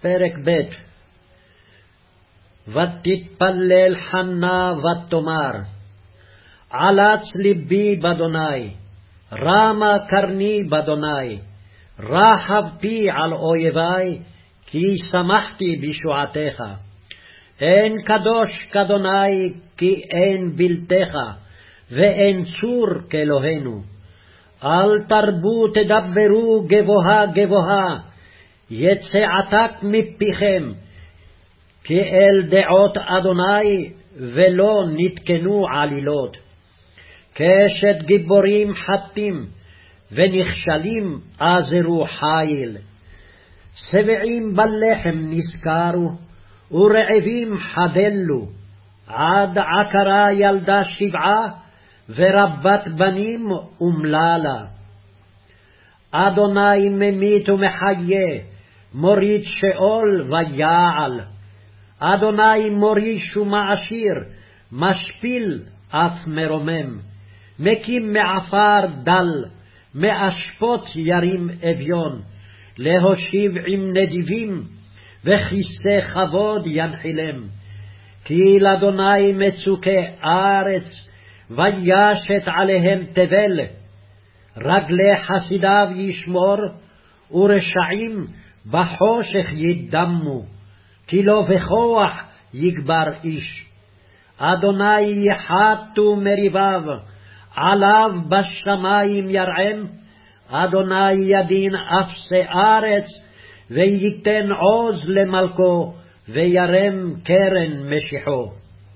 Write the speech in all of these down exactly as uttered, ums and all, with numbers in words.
פרק ב'. ותתפלל חנה ותאמר, עלץ ליבי באדוני, רמה קרני באדוני, רחב פי על אויבי, כי שמחתי בישועתך. אין קדוש כאדוני, כי אין בלתך, ואין צור כאלוהינו. אל תרבו תדברו גבוהה גבוהה, יצא עתק מפיכם, כי אל דעות אדוני ולא נתקנו עלילות. קשת גיבורים חטים, ונכשלים עזרו חיל. שבעים בלחם נזכרו, ורעבים חדלו, עד עקרה ילדה שבעה, ורבת בנים אומללה. אדוני ממית ומחיה, מוריד שאול ויעל. אדוני מוריש ומעשיר, משפיל אף מרומם. מקים מעפר דל, מאשפות ירים אביון, להושיב עם נדיבים, וכיסא כבוד ינחילם. כי לאדוני מצוקי ארץ, וישת עליהם תבל. רגלי חסידיו ישמור, ורשעים בחושך ידמו, כי לא בכוח יגבר איש. אדוני יחתו מריביו, עליו בשמים ירעם. אדוני ידין אפסי ארץ, וייתן עוז למלכו, וירם קרן משיחו.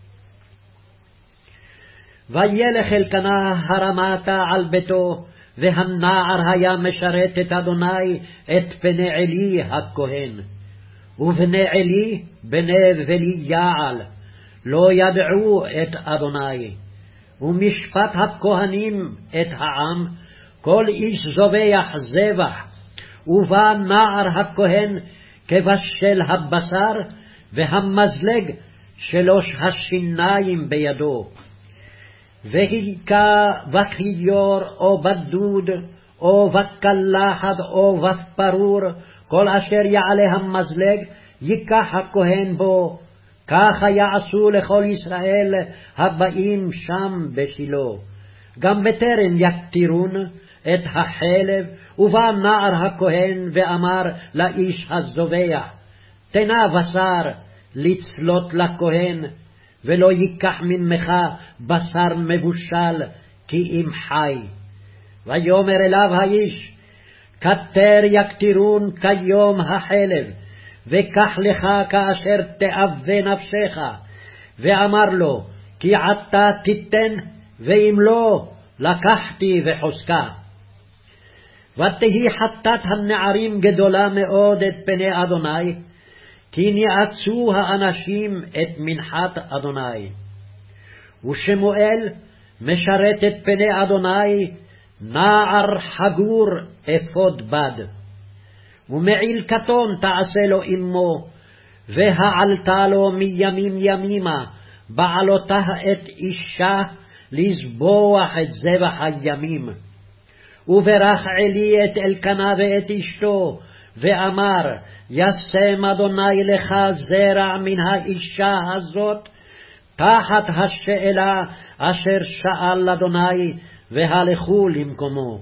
וילך אלקנה הרמתה על ביתו, והנער היה משרת את אדוני את פני עלי הכהן. ובני עלי בני ולי יעל, לא ידעו את אדוני. ומשפט הכהנים את העם, כל איש זובח זבח, ובא נער הכהן כבשל הבשר, והמזלג שלוש השיניים בידו. והיכה בכיור או בדוד, או בקלחת או בפרור, כל אשר יעלה המזלג, ייקח הכהן בו. ככה יעשו לכל ישראל הבאים שם בשילה. גם בטרם יקטירון את החלב, ובא נער הכהן ואמר לאיש הזובח, תנה בשר לצלות לכהן, ולא ייקח ממך בשר מבושל, כי אם חי. ויאמר אליו האיש, כתר יקטירון כיום החלב, וקח לך כאשר תאווה נפשך. ואמר לו, כי עתה תיתן, ואם לא, לקחתי וחוזקה. ותהי חטאת הנערים גדולה מאוד את פני אדוני, כי ניאצו האנשים את מנחת אדוני. ושמואל משרת את פני אדוני, נער חגור אפוד בד. ומעיל קטון תעשה לו אמו, והעלתה לו מימים ימימה, בעלותה את אישה, לזבוח את זבח הימים. וברך עלי את אלקנה ואת אשתו, ואמר, ישם אדוני לך זרע מן האישה הזאת, תחת השאלה אשר שאל אדוני, והלכו למקומו.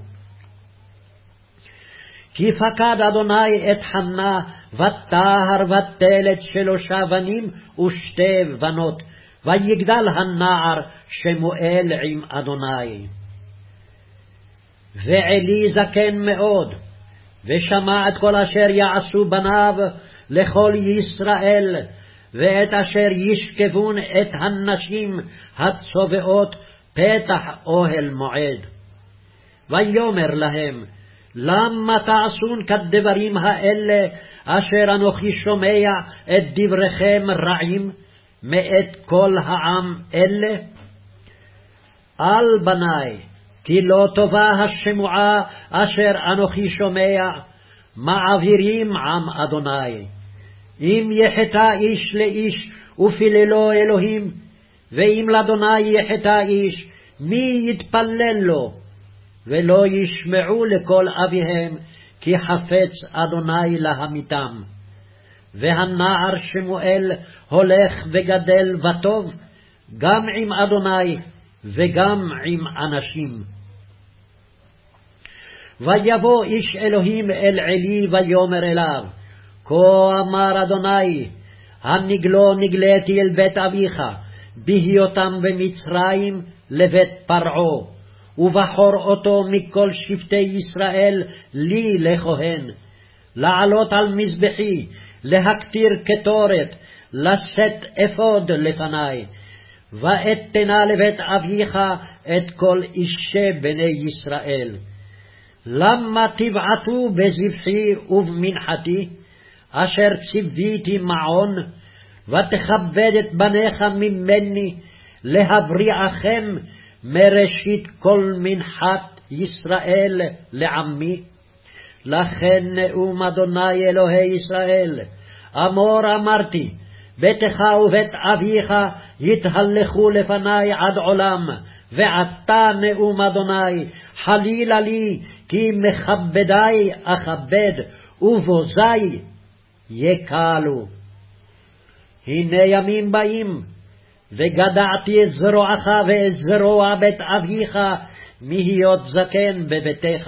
כי פקד אדוני את חנה, ותהר ותלת שלושה בנים ושתי בנות, ויגדל הנער שמואל עם אדוני. ועלי זקן מאוד, ושמע את כל אשר יעשו בניו לכל ישראל, ואת אשר ישכבון את הנשים הצובעות פתח אוהל מועד. ויאמר להם, למה תעשון כדברים האלה, אשר אנוכי שומע את דבריכם רעים מאת כל העם אלה? אל בני, כי לא טובה השמועה אשר אנוכי שומע, מעבירים עם אדוני. אם יחטא איש לאיש ופיללו אלוהים, ואם לאדוני יחטא איש, מי יתפלל לו? ולא ישמעו לכל אביהם, כי חפץ אדוני להמיתם. והנער שמואל הולך וגדל וטוב, גם עם אדוני וגם עם אנשים. ויבוא איש אלוהים אל עלי ויאמר אליו, כה אמר אדוני, הנגלו נגלתי אל בית אביך, בהיותם במצרים לבית פרעה, ובחור אותו מכל שבטי ישראל לי לכהן, לעלות על מזבחי, להקטיר קטורת, לשאת אפוד לפני, ואתנה לבית אביך את כל אישי בני ישראל. למה תבעטו בזבחי ובמנחתי, אשר ציוויתי מעון, ותכבד את בניך ממני, להבריעכם מראשית כל מנחת ישראל לעמי? לכן נאום אדוני אלוהי ישראל, אמור אמרתי, ביתך ובית אביך יתהלכו לפני עד עולם, ועתה נאום אדוני, חלילה לי, כי מכבדי אכבד, ובוזי יקלו. הנה ימים באים, וגדעתי את זרועך ואת זרוע בית אביך, מהיות זקן בביתך,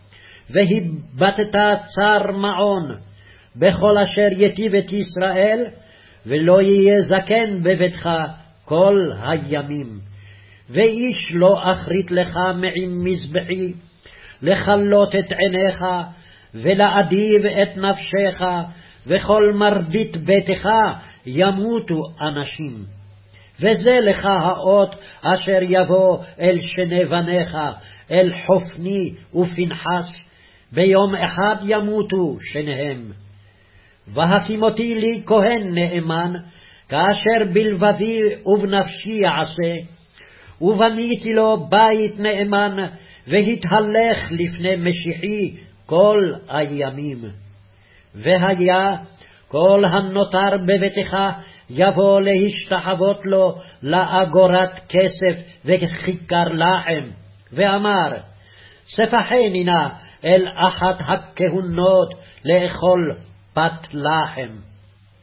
והבטת צר מעון, בכל אשר יטיב את ישראל, ולא יהיה זקן בביתך כל הימים. ואיש לא אחרית לך מעם מזבחי, לכלות את עיניך, ולאדיב את נפשך, וכל מרבית ביתך ימותו אנשים. וזה לך האות אשר יבוא אל שני בניך, אל חופני ופנחס, ביום אחד ימותו שניהם. והקימותי לי כהן נאמן, כאשר בלבבי ובנפשי יעשה, ובניתי לו בית נאמן, והתהלך לפני משיחי כל הימים. והיה כל הנותר בביתך יבוא להשתחוות לו לאגורת כסף וכיכר לחם, ואמר, ספחני נא אל אחת הכהונות לאכול פת לחם.